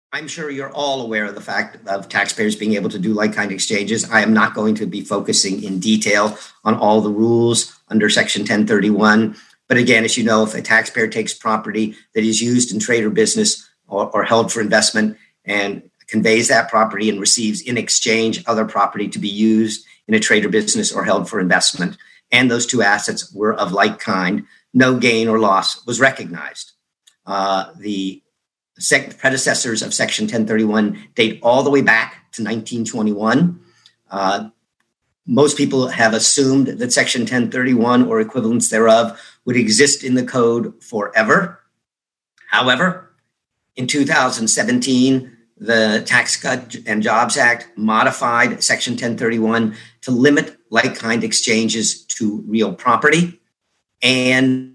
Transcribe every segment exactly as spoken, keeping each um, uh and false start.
I'm sure you're all aware of the fact of taxpayers being able to do like-kind exchanges. I am not going to be focusing in detail on all the rules under Section ten thirty-one. But again, as you know, if a taxpayer takes property that is used in trade or business or, or held for investment and conveys that property and receives in exchange other property to be used in a trade or business or held for investment, and those two assets were of like kind, no gain or loss was recognized. Uh, the Sec- predecessors of Section ten thirty-one date all the way back to nineteen twenty-one. Uh, most people have assumed that Section ten thirty-one or equivalents thereof would exist in the code forever. However, in two thousand seventeen, the Tax Cut and Jobs Act modified Section ten thirty-one to limit like-kind exchanges to real property. And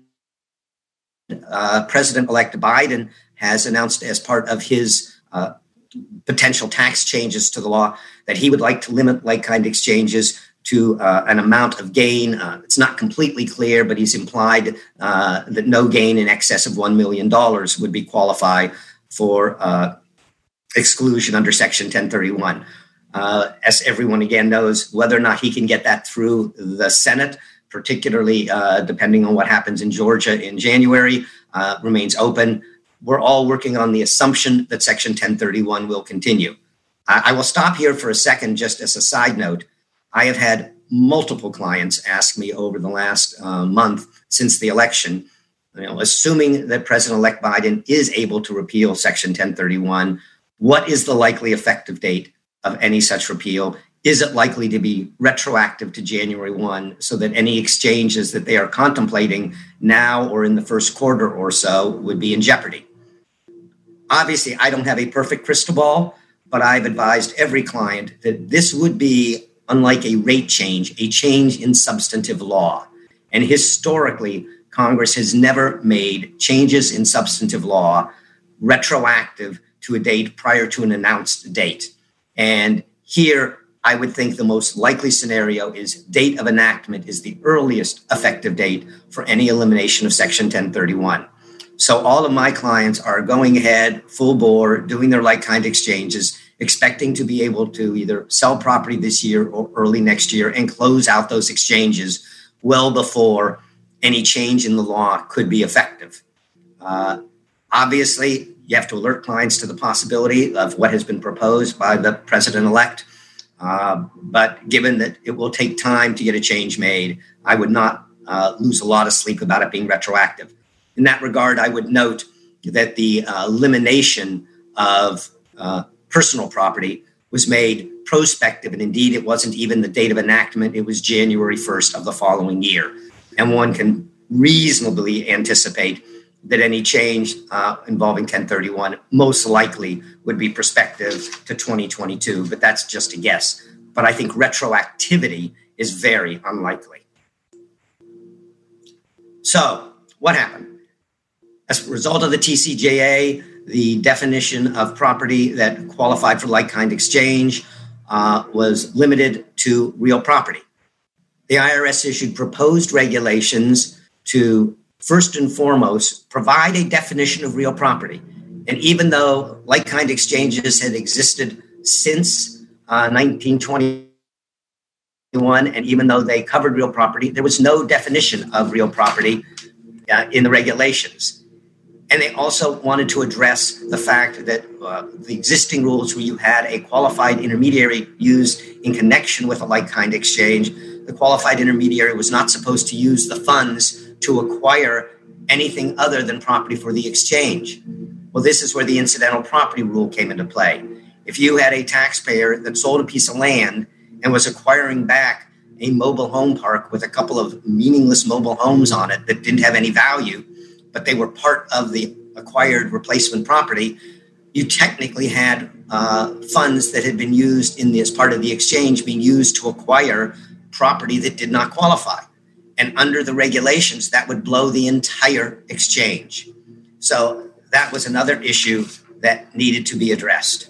uh, President-elect Biden has announced as part of his uh, potential tax changes to the law that he would like to limit like-kind exchanges to uh, an amount of gain. Uh, it's not completely clear, but he's implied uh, that no gain in excess of one million dollars would be qualified for uh, exclusion under Section ten thirty-one. Uh, as everyone again knows, whether or not he can get that through the Senate, particularly uh, depending on what happens in Georgia in January, uh, remains open. We're all working on the assumption that Section ten thirty-one will continue. I, I will stop here for a second, just as a side note. I have had multiple clients ask me over the last uh, month since the election, you know, assuming that President-elect Biden is able to repeal Section ten thirty-one, what is the likely effective date of any such repeal? Is it likely to be retroactive to January first so that any exchanges that they are contemplating now or in the first quarter or so would be in jeopardy? Obviously, I don't have a perfect crystal ball, but I've advised every client that this would be unlike a rate change, a change in substantive law. And historically, Congress has never made changes in substantive law retroactive to a date prior to an announced date. And here, I would think the most likely scenario is date of enactment is the earliest effective date for any elimination of Section ten thirty-one. So all of my clients are going ahead, full bore, doing their like-kind exchanges, expecting to be able to either sell property this year or early next year and close out those exchanges well before any change in the law could be effective. Uh, obviously, you have to alert clients to the possibility of what has been proposed by the president-elect. Uh, but given that it will take time to get a change made, I would not uh, lose a lot of sleep about it being retroactive. In that regard, I would note that the uh, elimination of uh, personal property was made prospective, and indeed it wasn't even the date of enactment, it was January first of the following year. And one can reasonably anticipate that any change uh, involving ten thirty-one most likely would be prospective to twenty twenty-two, but that's just a guess. But I think retroactivity is very unlikely. So what happened? As a result of the T C J A, the definition of property that qualified for like-kind exchange uh, was limited to real property. The I R S issued proposed regulations to, first and foremost, provide a definition of real property. And even though like-kind exchanges had existed since uh, nineteen twenty-one, and even though they covered real property, there was no definition of real property uh, in the regulations. And they also wanted to address the fact that uh, the existing rules where you had a qualified intermediary used in connection with a like-kind exchange, the qualified intermediary was not supposed to use the funds to acquire anything other than property for the exchange. Well, this is where the incidental property rule came into play. If you had a taxpayer that sold a piece of land and was acquiring back a mobile home park with a couple of meaningless mobile homes on it that didn't have any value, but they were part of the acquired replacement property, you technically had uh, funds that had been used in the, as part of the exchange being used to acquire property that did not qualify. And under the regulations, that would blow the entire exchange. So that was another issue that needed to be addressed.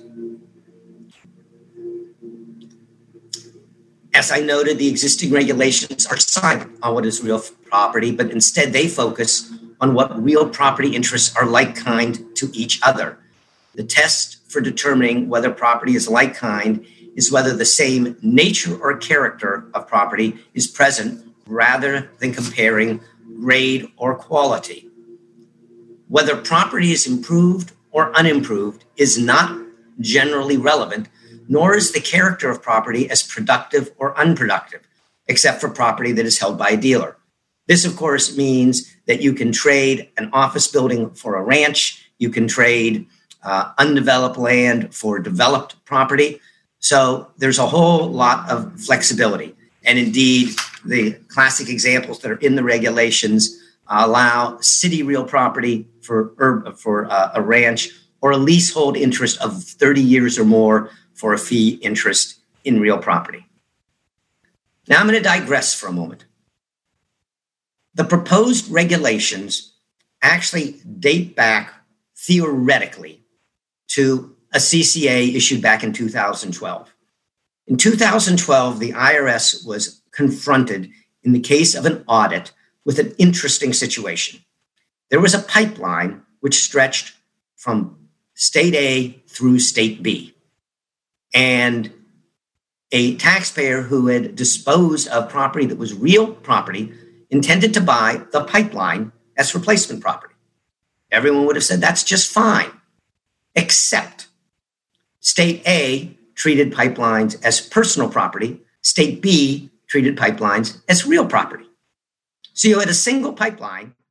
As I noted, the existing regulations are silent on what is real property, but instead they focus on what real property interests are like kind to each other. The test for determining whether property is like kind is whether the same nature or character of property is present rather than comparing grade or quality. Whether property is improved or unimproved is not generally relevant, nor is the character of property as productive or unproductive, except for property that is held by a dealer. This, of course, means that you can trade an office building for a ranch. You can trade uh, undeveloped land for developed property. So there's a whole lot of flexibility. And indeed, the classic examples that are in the regulations allow city real property for, herb, for uh, a ranch or a leasehold interest of thirty years or more for a fee interest in real property. Now I'm going to digress for a moment. The proposed regulations actually date back theoretically to a C C A issued back in two thousand twelve. In two thousand twelve, the I R S was confronted in the case of an audit with an interesting situation. There was a pipeline which stretched from state A through state B. And a taxpayer who had disposed of property that was real property intended to buy the pipeline as replacement property. Everyone would have said that's just fine, except State A treated pipelines as personal property, State B treated pipelines as real property. So you had a single pipeline